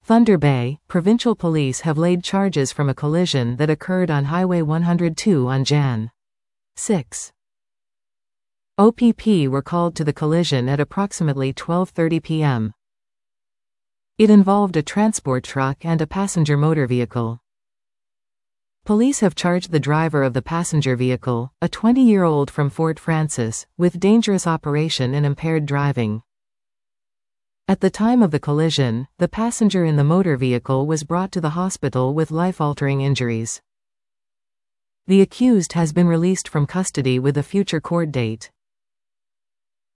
Thunder Bay, provincial police have laid charges from a collision that occurred on Highway 102 on Jan. 6. OPP were called to the collision at approximately 12:30 p.m. It involved a transport truck and a passenger motor vehicle. Police have charged the driver of the passenger vehicle, a 20-year-old from Fort Frances, with dangerous operation and impaired driving. At the time of the collision, the passenger in the motor vehicle was brought to the hospital with life-altering injuries. The accused has been released from custody with a future court date.